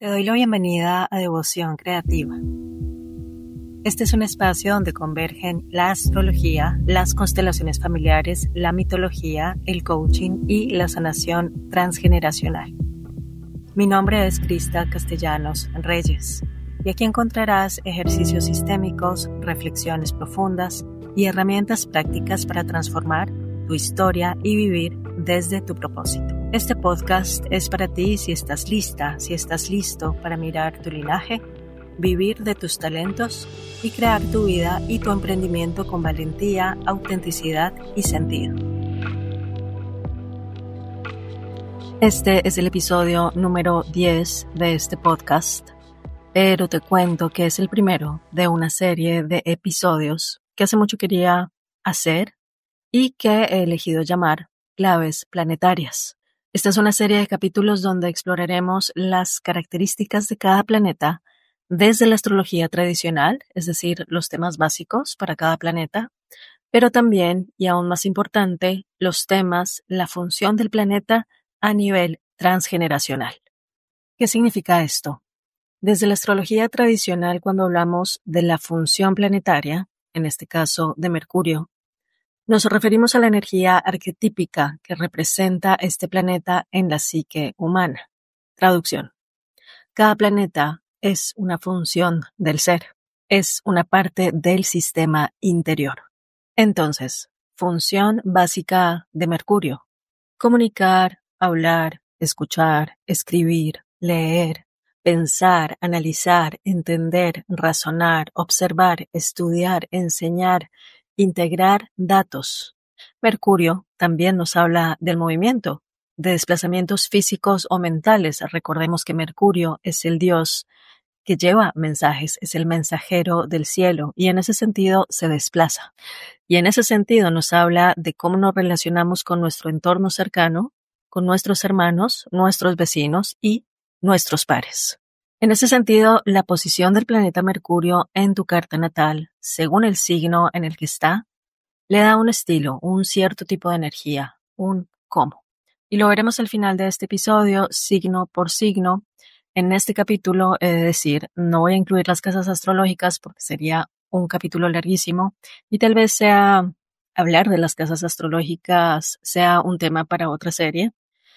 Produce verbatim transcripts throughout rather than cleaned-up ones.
Te doy la bienvenida a Devoción Creativa. Este es un espacio donde convergen la astrología, las constelaciones familiares, la mitología, el coaching y la sanación transgeneracional. Mi nombre es Krista Castellanos Reyes y aquí encontrarás ejercicios sistémicos, reflexiones profundas y herramientas prácticas para transformar tu historia y vivir desde tu propósito. Este podcast es para ti si estás lista, si estás listo para mirar tu linaje, vivir de tus talentos y crear tu vida y tu emprendimiento con valentía, autenticidad y sentido. Este es el episodio número diez de este podcast, pero te cuento que es el primero de una serie de episodios que hace mucho quería hacer y que he elegido llamar Claves Planetarias. Esta es una serie de capítulos donde exploraremos las características de cada planeta desde la astrología tradicional, es decir, los temas básicos para cada planeta, pero también, y aún más importante, los temas, la función del planeta a nivel transgeneracional. ¿Qué significa esto? Desde la astrología tradicional, cuando hablamos de la función planetaria, en este caso de Mercurio, nos referimos a la energía arquetípica que representa este planeta en la psique humana. Traducción. Cada planeta es una función del ser, es una parte del sistema interior. Entonces, función básica de Mercurio: comunicar, hablar, escuchar, escribir, leer, pensar, analizar, entender, razonar, observar, estudiar, enseñar, integrar datos. Mercurio también nos habla del movimiento, de desplazamientos físicos o mentales. Recordemos que Mercurio es el dios que lleva mensajes, es el mensajero del cielo y en ese sentido se desplaza. Y en ese sentido nos habla de cómo nos relacionamos con nuestro entorno cercano, con nuestros hermanos, nuestros vecinos y nuestros pares. En ese sentido, la posición del planeta Mercurio en tu carta natal, según el signo en el que está, le da un estilo, un cierto tipo de energía, un cómo. Y lo veremos al final de este episodio, signo por signo. En este capítulo, he de decir, no voy a incluir las casas astrológicas porque sería un capítulo larguísimo y tal vez sea hablar de las casas astrológicas sea un tema para otra serie.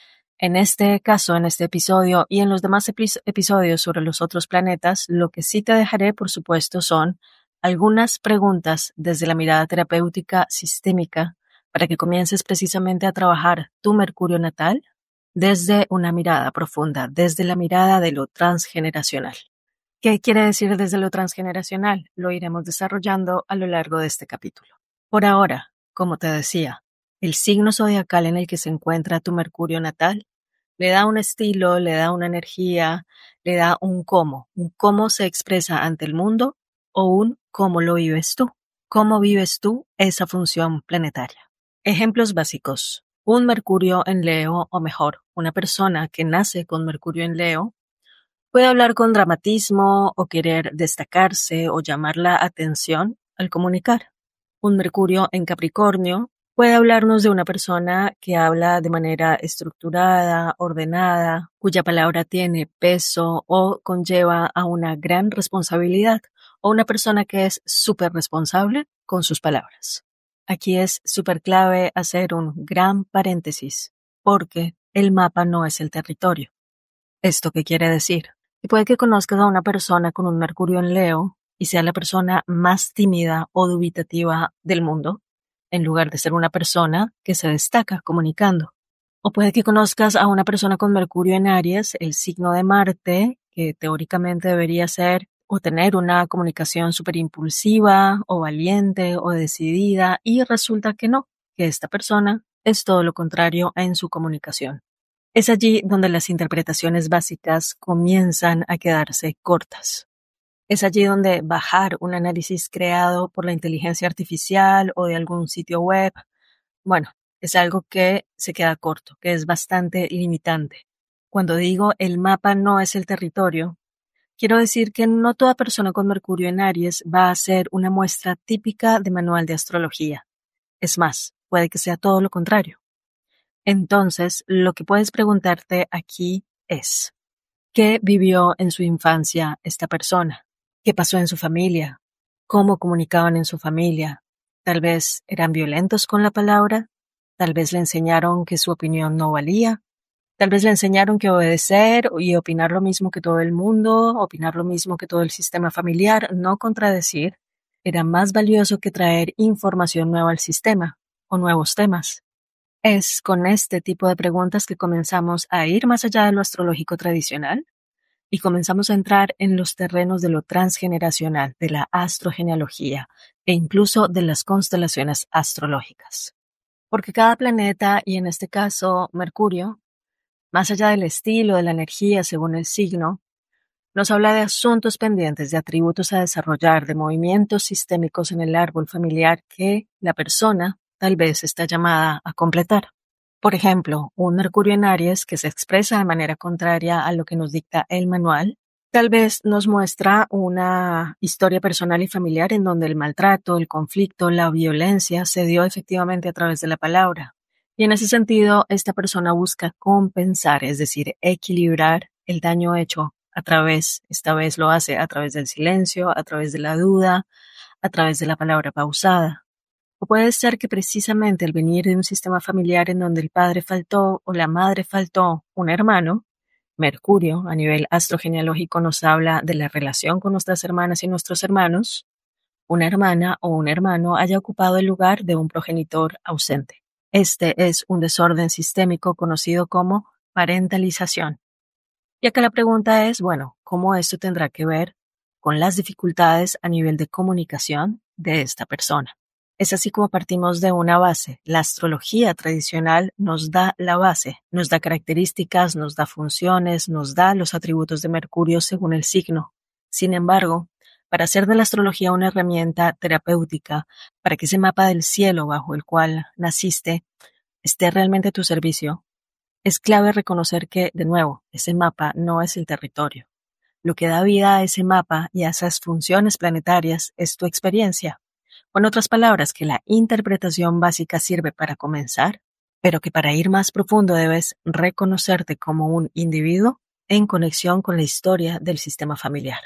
En este caso, en este episodio y en los demás epi- episodios sobre los otros planetas, lo que sí te dejaré, por supuesto, son algunas preguntas desde la mirada terapéutica sistémica para que comiences precisamente a trabajar tu Mercurio natal desde una mirada profunda, desde la mirada de lo transgeneracional. ¿Qué quiere decir desde lo transgeneracional? Lo iremos desarrollando a lo largo de este capítulo. Por ahora, como te decía, el signo zodiacal en el que se encuentra tu Mercurio natal le da un estilo, le da una energía, le da un cómo, un cómo se expresa ante el mundo o un cómo lo vives tú, cómo vives tú esa función planetaria. Ejemplos básicos: un Mercurio en Leo, o mejor, una persona que nace con Mercurio en Leo, puede hablar con dramatismo o querer destacarse o llamar la atención al comunicar. Un Mercurio en Capricornio puede hablarnos de una persona que habla de manera estructurada, ordenada, cuya palabra tiene peso o conlleva a una gran responsabilidad, o una persona que es súper responsable con sus palabras. Aquí es súper clave hacer un gran paréntesis, porque el mapa no es el territorio. ¿Esto qué quiere decir? Y puede que conozcas a una persona con un Mercurio en Leo y sea la persona más tímida o dubitativa del mundo, en lugar de ser una persona que se destaca comunicando. O puede que conozcas a una persona con Mercurio en Aries, el signo de Marte, que teóricamente debería ser o tener una comunicación súper impulsiva o valiente o decidida, y resulta que no, que esta persona es todo lo contrario en su comunicación. Es allí donde las interpretaciones básicas comienzan a quedarse cortas. Es allí donde bajar un análisis creado por la inteligencia artificial o de algún sitio web, bueno, es algo que se queda corto, que es bastante limitante. Cuando digo el mapa no es el territorio, quiero decir que no toda persona con Mercurio en Aries va a ser una muestra típica de manual de astrología. Es más, puede que sea todo lo contrario. Entonces, lo que puedes preguntarte aquí es: ¿Qué vivió en su infancia esta persona? ¿Qué pasó en su familia? ¿Cómo comunicaban en su familia? Tal vez eran violentos con la palabra, tal vez le enseñaron que su opinión no valía, tal vez le enseñaron que obedecer y opinar lo mismo que todo el mundo, opinar lo mismo que todo el sistema familiar, no contradecir, era más valioso que traer información nueva al sistema o nuevos temas. Es con este tipo de preguntas que comenzamos a ir más allá de lo astrológico tradicional y comenzamos a entrar en los terrenos de lo transgeneracional, de la astrogenealogía e incluso de las constelaciones astrológicas. Porque cada planeta, y en este caso Mercurio, más allá del estilo, de la energía según el signo, nos habla de asuntos pendientes, de atributos a desarrollar, de movimientos sistémicos en el árbol familiar que la persona tal vez está llamada a completar. Por ejemplo, un Mercurio en Aries que se expresa de manera contraria a lo que nos dicta el manual, tal vez nos muestra una historia personal y familiar en donde el maltrato, el conflicto, la violencia se dio efectivamente a través de la palabra. Y en ese sentido, esta persona busca compensar, es decir, equilibrar el daño hecho a través, esta vez lo hace a través del silencio, a través de la duda, a través de la palabra pausada. O puede ser que precisamente el venir de un sistema familiar en donde el padre faltó o la madre faltó un hermano, Mercurio a nivel astrogenealógico nos habla de la relación con nuestras hermanas y nuestros hermanos, una hermana o un hermano haya ocupado el lugar de un progenitor ausente. Este es un desorden sistémico conocido como parentalización. Y acá la pregunta es, bueno, ¿cómo esto tendrá que ver con las dificultades a nivel de comunicación de esta persona? Es así como partimos de una base. La astrología tradicional nos da la base, nos da características, nos da funciones, nos da los atributos de Mercurio según el signo. Sin embargo, para hacer de la astrología una herramienta terapéutica, para que ese mapa del cielo bajo el cual naciste esté realmente a tu servicio, es clave reconocer que, de nuevo, ese mapa no es el territorio. Lo que da vida a ese mapa y a esas funciones planetarias es tu experiencia. O en otras palabras, que la interpretación básica sirve para comenzar, pero que para ir más profundo debes reconocerte como un individuo en conexión con la historia del sistema familiar.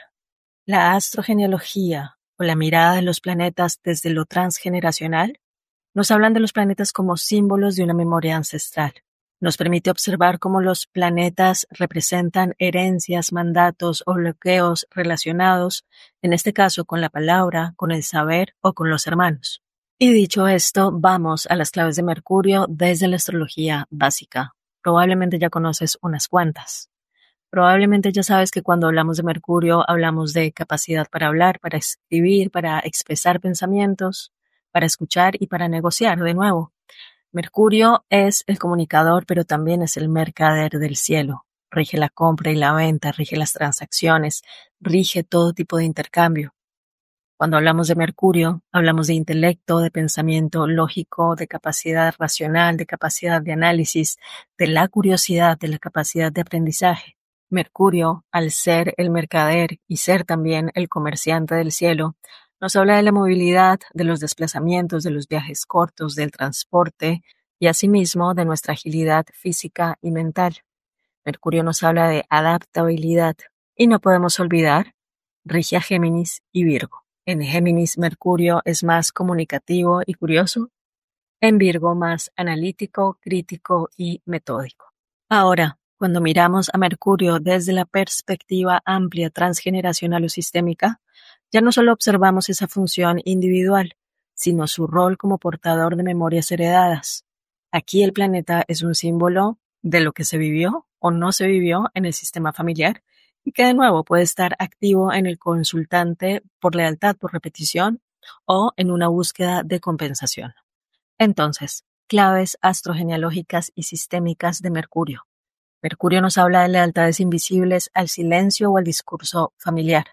La astrogenealogía o la mirada de los planetas desde lo transgeneracional nos hablan de los planetas como símbolos de una memoria ancestral. Nos permite observar cómo los planetas representan herencias, mandatos o bloqueos relacionados, en este caso con la palabra, con el saber o con los hermanos. Y dicho esto, vamos a las claves de Mercurio desde la astrología básica. Probablemente ya conoces unas cuantas. Probablemente ya sabes que cuando hablamos de Mercurio hablamos de capacidad para hablar, para escribir, para expresar pensamientos, para escuchar y para negociar de nuevo. Mercurio es el comunicador, pero también es el mercader del cielo. Rige la compra y la venta, rige las transacciones, rige todo tipo de intercambio. Cuando hablamos de Mercurio, hablamos de intelecto, de pensamiento lógico, de capacidad racional, de capacidad de análisis, de la curiosidad, de la capacidad de aprendizaje. Mercurio, al ser el mercader y ser también el comerciante del cielo, nos habla de la movilidad, de los desplazamientos, de los viajes cortos, del transporte y asimismo de nuestra agilidad física y mental. Mercurio nos habla de adaptabilidad y no podemos olvidar, rige a Géminis y Virgo. En Géminis, Mercurio es más comunicativo y curioso. En Virgo, más analítico, crítico y metódico. Ahora, cuando miramos a Mercurio desde la perspectiva amplia, transgeneracional o sistémica, ya no solo observamos esa función individual, sino su rol como portador de memorias heredadas. Aquí el planeta es un símbolo de lo que se vivió o no se vivió en el sistema familiar y que de nuevo puede estar activo en el consultante por lealtad, por repetición o en una búsqueda de compensación. Entonces, claves astrogenealógicas y sistémicas de Mercurio. Mercurio nos habla de lealtades invisibles al silencio o al discurso familiar.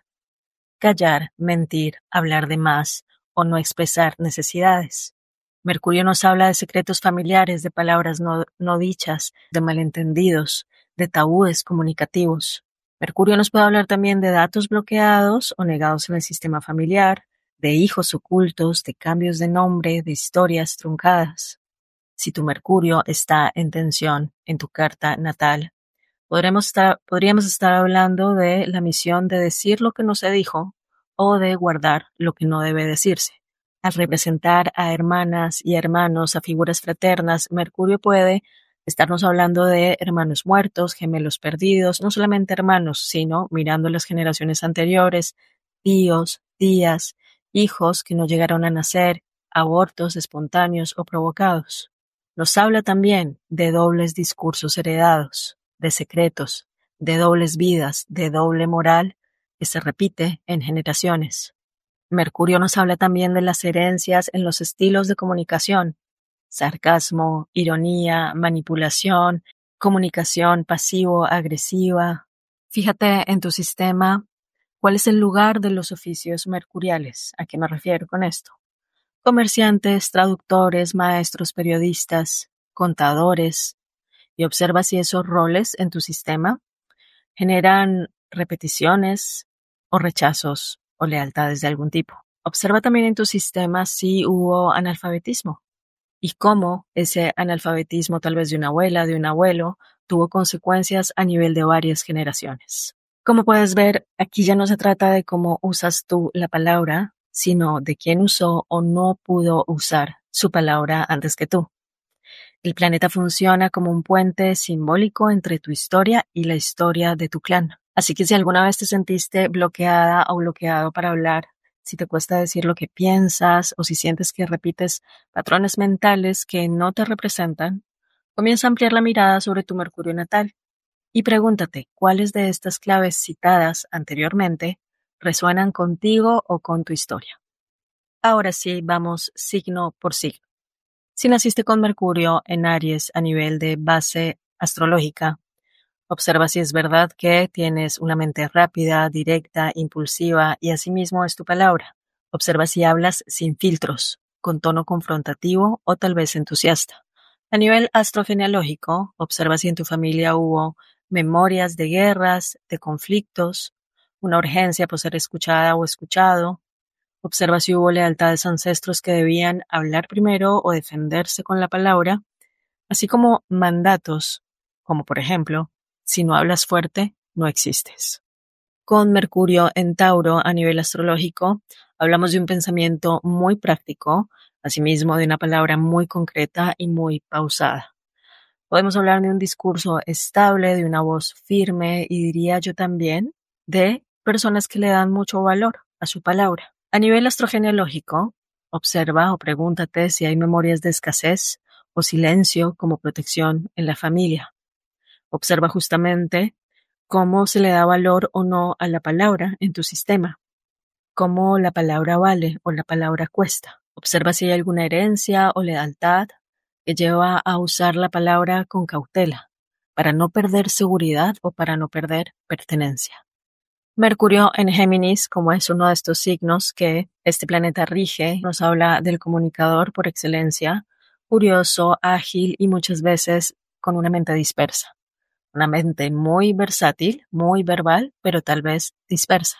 Callar, mentir, hablar de más o no expresar necesidades. Mercurio nos habla de secretos familiares, de palabras no, no dichas, de malentendidos, de tabúes comunicativos. Mercurio nos puede hablar también de datos bloqueados o negados en el sistema familiar, de hijos ocultos, de cambios de nombre, de historias truncadas. Si tu Mercurio está en tensión en tu carta natal, Podremos estar, podríamos estar hablando de la misión de decir lo que no se dijo o de guardar lo que no debe decirse. Al representar a hermanas y hermanos, a figuras fraternas, Mercurio puede estarnos hablando de hermanos muertos, gemelos perdidos, no solamente hermanos, sino mirando las generaciones anteriores, tíos, tías, hijos que no llegaron a nacer, abortos espontáneos o provocados. Nos habla también de dobles discursos heredados, de secretos, de dobles vidas, de doble moral que se repite en generaciones. Mercurio nos habla también de las herencias en los estilos de comunicación, sarcasmo, ironía, manipulación, comunicación pasivo-agresiva. Fíjate en tu sistema cuál es el lugar de los oficios mercuriales. ¿A qué me refiero con esto? Comerciantes, traductores, maestros, periodistas, contadores, y observa si esos roles en tu sistema generan repeticiones o rechazos o lealtades de algún tipo. Observa también en tu sistema si hubo analfabetismo y cómo ese analfabetismo, tal vez de una abuela, de un abuelo, tuvo consecuencias a nivel de varias generaciones. Como puedes ver, aquí ya no se trata de cómo usas tú la palabra, sino de quién usó o no pudo usar su palabra antes que tú. El planeta funciona como un puente simbólico entre tu historia y la historia de tu clan. Así que si alguna vez te sentiste bloqueada o bloqueado para hablar, si te cuesta decir lo que piensas o si sientes que repites patrones mentales que no te representan, comienza a ampliar la mirada sobre tu Mercurio natal y pregúntate cuáles de estas claves citadas anteriormente resuenan contigo o con tu historia. Ahora sí, vamos signo por signo. Si naciste con Mercurio en Aries a nivel de base astrológica, observa si es verdad que tienes una mente rápida, directa, impulsiva y asimismo es tu palabra. Observa si hablas sin filtros, con tono confrontativo o tal vez entusiasta. A nivel astrogenealógico, observa si en tu familia hubo memorias de guerras, de conflictos, una urgencia por ser escuchada o escuchado. Observa si hubo lealtades a ancestros que debían hablar primero o defenderse con la palabra, así como mandatos, como por ejemplo, si no hablas fuerte, no existes. Con Mercurio en Tauro a nivel astrológico, hablamos de un pensamiento muy práctico, asimismo de una palabra muy concreta y muy pausada. Podemos hablar de un discurso estable, de una voz firme y diría yo también de personas que le dan mucho valor a su palabra. A nivel astrogenealógico, observa o pregúntate si hay memorias de escasez o silencio como protección en la familia. Observa justamente cómo se le da valor o no a la palabra en tu sistema, cómo la palabra vale o la palabra cuesta. Observa si hay alguna herencia o lealtad que lleva a usar la palabra con cautela, para no perder seguridad o para no perder pertenencia. Mercurio en Géminis, como es uno de estos signos que este planeta rige, nos habla del comunicador por excelencia, curioso, ágil y muchas veces con una mente dispersa. Una mente muy versátil, muy verbal, pero tal vez dispersa.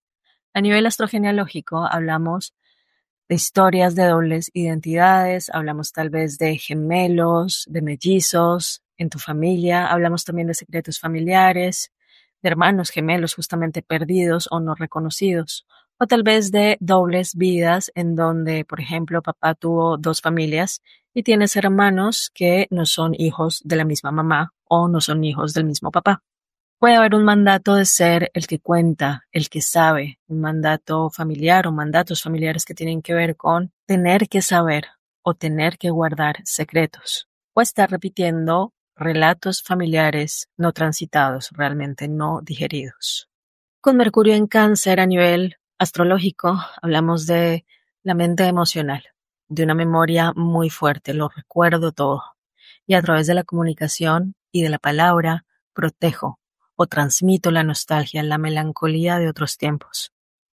A nivel astrogenealógico hablamos de historias de dobles identidades, hablamos tal vez de gemelos, de mellizos en tu familia, hablamos también de secretos familiares, de hermanos gemelos justamente perdidos o no reconocidos, o tal vez de dobles vidas en donde, por ejemplo, papá tuvo dos familias y tienes hermanos que no son hijos de la misma mamá o no son hijos del mismo papá. Puede haber un mandato de ser el que cuenta, el que sabe, un mandato familiar o mandatos familiares que tienen que ver con tener que saber o tener que guardar secretos o estar repitiendo relatos familiares no transitados, realmente no digeridos. Con Mercurio en Cáncer a nivel astrológico hablamos de la mente emocional, de una memoria muy fuerte, lo recuerdo todo y a través de la comunicación y de la palabra protejo o transmito la nostalgia, la melancolía de otros tiempos.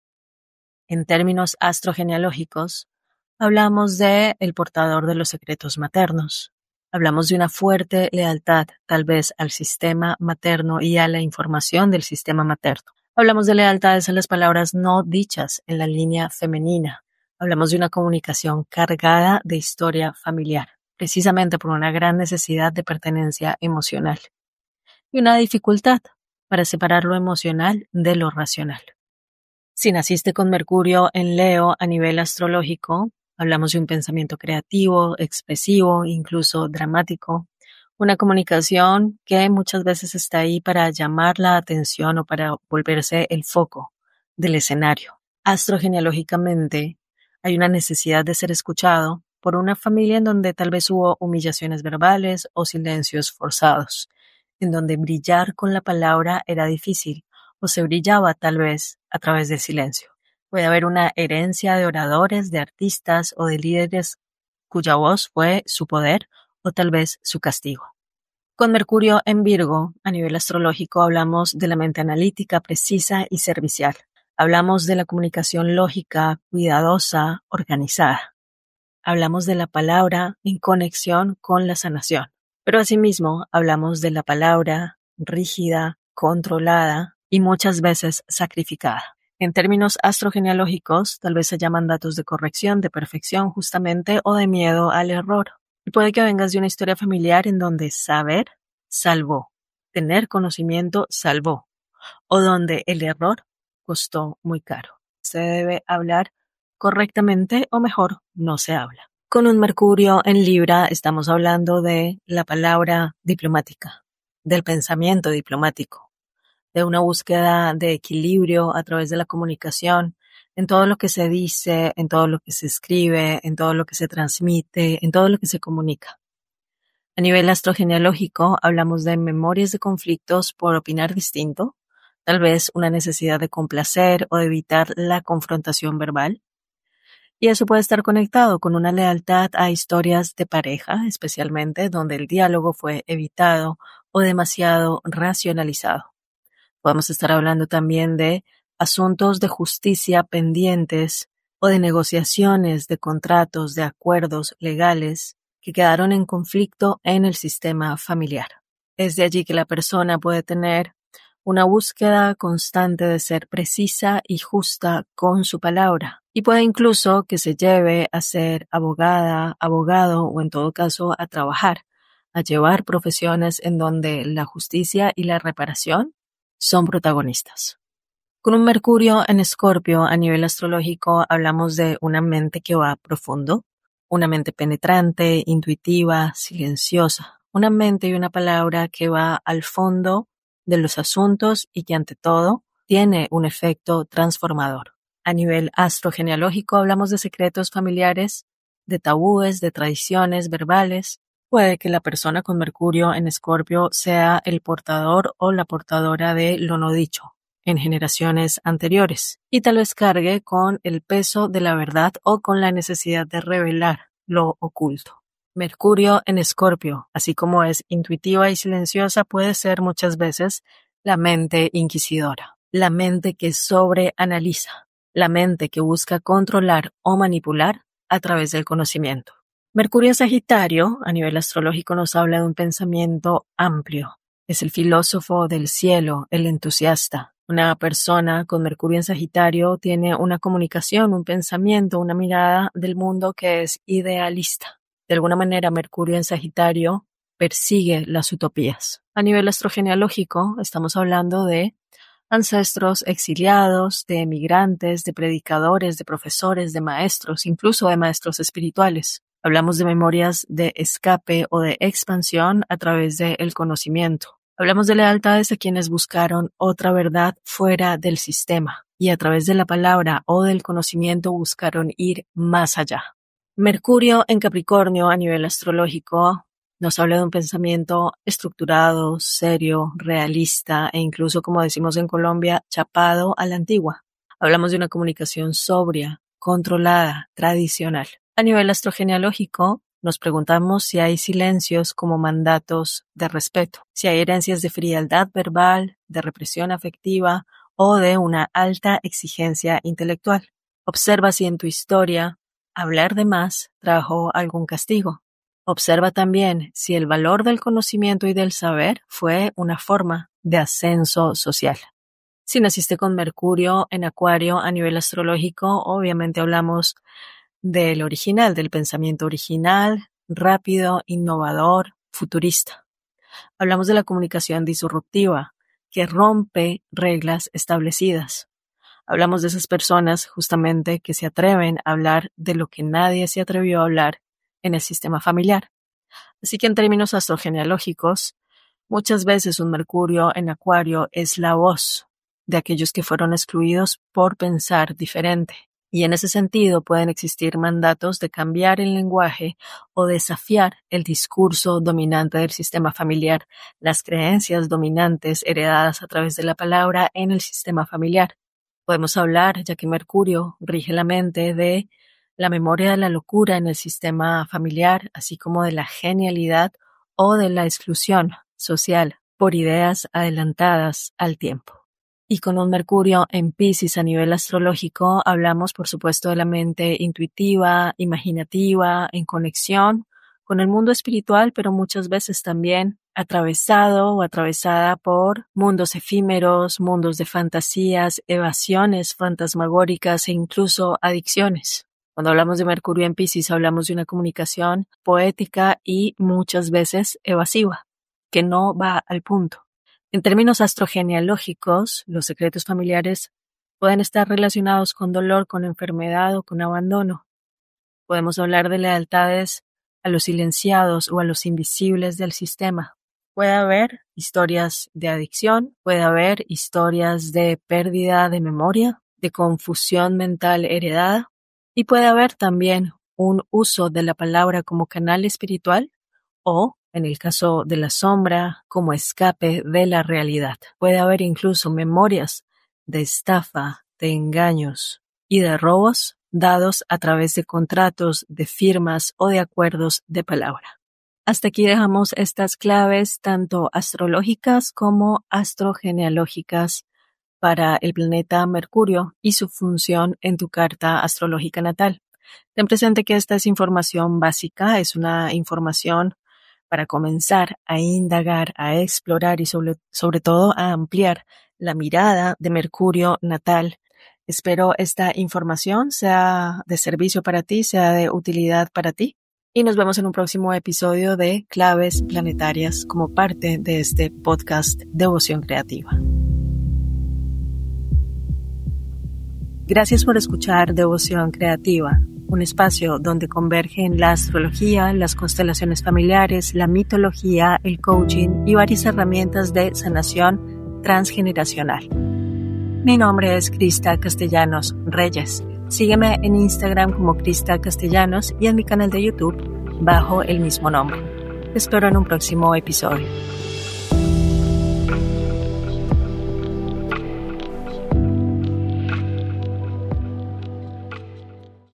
En términos astrogenealógicos, hablamos de el portador de los secretos maternos. Hablamos de una fuerte lealtad, tal vez al sistema materno y a la información del sistema materno. Hablamos de lealtades a las palabras no dichas en la línea femenina. Hablamos de una comunicación cargada de historia familiar, precisamente por una gran necesidad de pertenencia emocional. y una dificultad para separar lo emocional de lo racional. Si naciste con Mercurio en Leo a nivel astrológico, hablamos de un pensamiento creativo, expresivo, incluso dramático, una comunicación que muchas veces está ahí para llamar la atención o para volverse el foco del escenario. Astrogenealógicamente, hay una necesidad de ser escuchado por una familia en donde tal vez hubo humillaciones verbales o silencios forzados, en donde brillar con la palabra era difícil o se brillaba tal vez a través del silencio. Puede haber una herencia de oradores, de artistas o de líderes cuya voz fue su poder o tal vez su castigo. Con Mercurio en Virgo, a nivel astrológico, hablamos de la mente analítica, precisa y servicial. Hablamos de la comunicación lógica, cuidadosa, organizada. Hablamos de la palabra en conexión con la sanación. Pero asimismo, hablamos de la palabra rígida, controlada y muchas veces sacrificada. En términos astrogenealógicos, tal vez se llaman datos de corrección, de perfección justamente, o de miedo al error. Y puede que vengas de una historia familiar en donde saber salvó, tener conocimiento salvó, o donde el error costó muy caro. Se debe hablar correctamente o mejor, no se habla. Con un Mercurio en Libra estamos hablando de la palabra diplomática, del pensamiento diplomático, de una búsqueda de equilibrio a través de la comunicación, en todo lo que se dice, en todo lo que se escribe, en todo lo que se transmite, en todo lo que se comunica. A nivel astrogenealógico hablamos de memorias de conflictos por opinar distinto, tal vez una necesidad de complacer o de evitar la confrontación verbal. Y eso puede estar conectado con una lealtad a historias de pareja, especialmente donde el diálogo fue evitado o demasiado racionalizado. Podemos estar hablando también de asuntos de justicia pendientes o de negociaciones de contratos, de acuerdos legales que quedaron en conflicto en el sistema familiar. Es de allí que la persona puede tener una búsqueda constante de ser precisa y justa con su palabra, y puede incluso que se lleve a ser abogada, abogado o en todo caso a trabajar, a llevar profesiones en donde la justicia y la reparación son protagonistas. Con un Mercurio en Escorpio a nivel astrológico hablamos de una mente que va profundo, una mente penetrante, intuitiva, silenciosa, una mente y una palabra que va al fondo de los asuntos y que ante todo tiene un efecto transformador. A nivel astrogenealógico hablamos de secretos familiares, de tabúes, de tradiciones verbales. Puede que la persona con Mercurio en Escorpio sea el portador o la portadora de lo no dicho en generaciones anteriores y tal vez cargue con el peso de la verdad o con la necesidad de revelar lo oculto. Mercurio en Escorpio, así como es intuitiva y silenciosa, puede ser muchas veces la mente inquisidora, la mente que sobreanaliza, la mente que busca controlar o manipular a través del conocimiento. Mercurio en Sagitario, a nivel astrológico, nos habla de un pensamiento amplio. Es el filósofo del cielo, el entusiasta. Una persona con Mercurio en Sagitario tiene una comunicación, un pensamiento, una mirada del mundo que es idealista. De alguna manera, Mercurio en Sagitario persigue las utopías. A nivel astrogenealógico, estamos hablando de ancestros exiliados, de emigrantes, de predicadores, de profesores, de maestros, incluso de maestros espirituales. Hablamos de memorias de escape o de expansión a través del conocimiento. Hablamos de lealtades a quienes buscaron otra verdad fuera del sistema y a través de la palabra o del conocimiento buscaron ir más allá. Mercurio en Capricornio a nivel astrológico nos habla de un pensamiento estructurado, serio, realista e incluso, como decimos en Colombia, chapado a la antigua. Hablamos de una comunicación sobria, controlada, tradicional. A nivel astrogenealógico, nos preguntamos si hay silencios como mandatos de respeto, si hay herencias de frialdad verbal, de represión afectiva o de una alta exigencia intelectual. Observa si en tu historia hablar de más trajo algún castigo. Observa también si el valor del conocimiento y del saber fue una forma de ascenso social. Si naciste con Mercurio en Acuario a nivel astrológico, obviamente hablamos del original, del pensamiento original, rápido, innovador, futurista. Hablamos de la comunicación disruptiva, que rompe reglas establecidas. Hablamos de esas personas justamente que se atreven a hablar de lo que nadie se atrevió a hablar en el sistema familiar. Así que en términos astrogenealógicos, muchas veces un Mercurio en Acuario es la voz de aquellos que fueron excluidos por pensar diferente. Y en ese sentido pueden existir mandatos de cambiar el lenguaje o desafiar el discurso dominante del sistema familiar, las creencias dominantes heredadas a través de la palabra en el sistema familiar. Podemos hablar, ya que Mercurio rige la mente, de la memoria de la locura en el sistema familiar, así como de la genialidad o de la exclusión social por ideas adelantadas al tiempo. Y con un Mercurio en Piscis a nivel astrológico, hablamos por supuesto de la mente intuitiva, imaginativa, en conexión con el mundo espiritual, pero muchas veces también atravesado o atravesada por mundos efímeros, mundos de fantasías, evasiones fantasmagóricas e incluso adicciones. Cuando hablamos de Mercurio en Piscis, hablamos de una comunicación poética y muchas veces evasiva, que no va al punto. En términos astrogenealógicos, los secretos familiares pueden estar relacionados con dolor, con enfermedad o con abandono. Podemos hablar de lealtades a los silenciados o a los invisibles del sistema. Puede haber historias de adicción, puede haber historias de pérdida de memoria, de confusión mental heredada, y puede haber también un uso de la palabra como canal espiritual o, en el caso de la sombra, como escape de la realidad. Puede haber incluso memorias de estafa, de engaños y de robos dados a través de contratos, de firmas o de acuerdos de palabra. Hasta aquí dejamos estas claves tanto astrológicas como astrogenealógicas para el planeta Mercurio y su función en tu carta astrológica natal. Ten presente que esta es información básica, es una información para comenzar a indagar, a explorar y sobre, sobre todo a ampliar la mirada de Mercurio natal. Espero esta información sea de servicio para ti, sea de utilidad para ti. Y nos vemos en un próximo episodio de Claves Planetarias como parte de este podcast Devoción Creativa. Gracias por escuchar Devoción Creativa, un espacio donde convergen la astrología, las constelaciones familiares, la mitología, el coaching y varias herramientas de sanación transgeneracional. Mi nombre es Crista Castellanos Reyes. Sígueme en Instagram como Crista Castellanos y en mi canal de YouTube bajo el mismo nombre. Te espero en un próximo episodio.